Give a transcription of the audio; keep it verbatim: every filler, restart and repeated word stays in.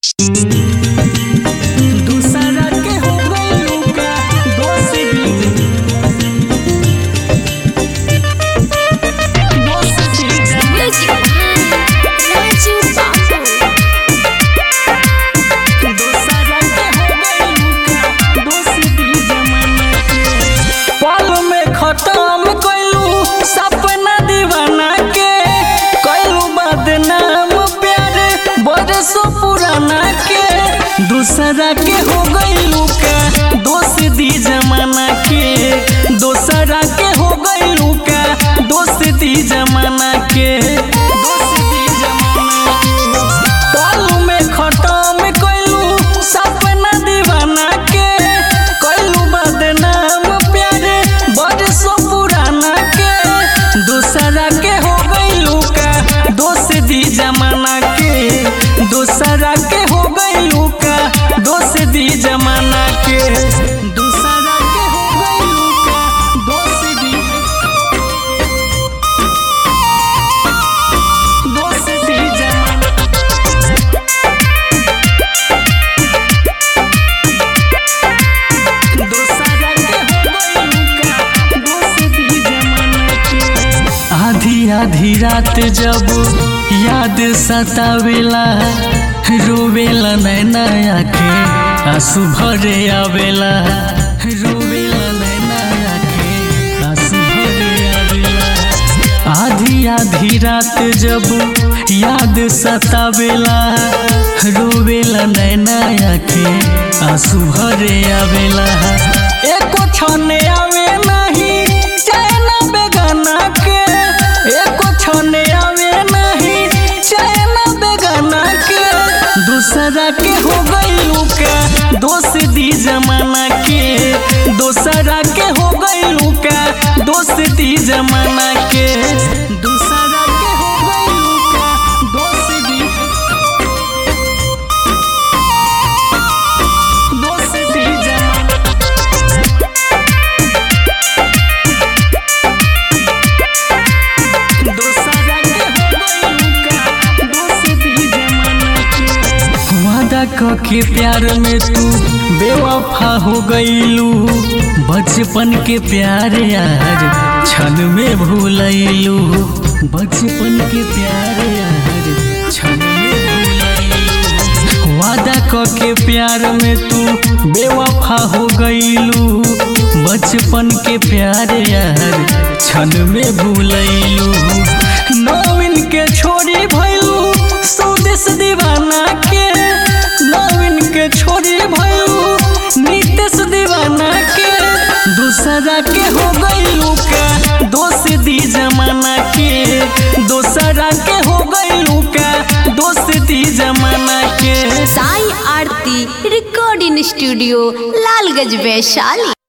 दूसरा के हो गइलू का दोस्त भी दोस्त भी Music Raju Babu. दूसरा के हो गइलू का दोस्त भी जमाना के पल में खत्म कइलू सपना दीवाना के कइलू बदनाम प्यार बरसों पुराना के दूसरा के हो गइलू का दोस्त दी जमाना के दूसरा के हो गइलू का दोस्त दी जमाना के दोस्त दी जमाना के पल में खत्म कइलू सपना दीवाना के कइलू बदनाम प्यार बरसों पुराना के दूसरा के हो गइलू का दोस्त दी जमाना के दूसरा के हो गइलू का दोस्त दी जमाना के दूसरा के हो गइलू का दोस्त दी दोस्त दी जमाना दूसरा के हो गइलू का दोस्त दी जमाना के आधी आधी रात जब याद सतावेला रोवेला नैना आखे आंसू भरे आवेला रोवेला नैना आखे आंसू भरे आवेला आधी आधी रात जब याद सतावेला रोवेला नैना आखे आंसू भरे आवेला एको छने आवे नहीं चैन बेगाना के एको छने आवे नहीं चैन बेगाना के दूसरा के हो गइलू का दोस्त दी जमाना के दूसरा के हो गइलू का दोस्त दी जमाना के दूसरा के हो गइलू का दोस्त दी दोस्त दी जमाना दूसरा के हो गइलू का दोस्त दी जमाना के वादा क के प्यार में तू बेवफा हो गइलू बचपन के प्यार यार क्षण में भूलैलू बचपन के प्यार यार क्षण में भूलैलू वादा क के प्यार में तू बेवफा हो गइलू बचपन के प्यार यार क्षण में भूलैलू नवीन के छोड़ी भइलू स्वदेश दीवाना के नवीन के छोड़ी भइलू नीतीश दीवाना के दूसरा के हो गइलू का दोस्त दी जमाना के दूसरा के हो गइलू का दोस्त दी जमाना के साई आरती रिकॉर्डिंग स्टूडियो लालगंज वैशाली।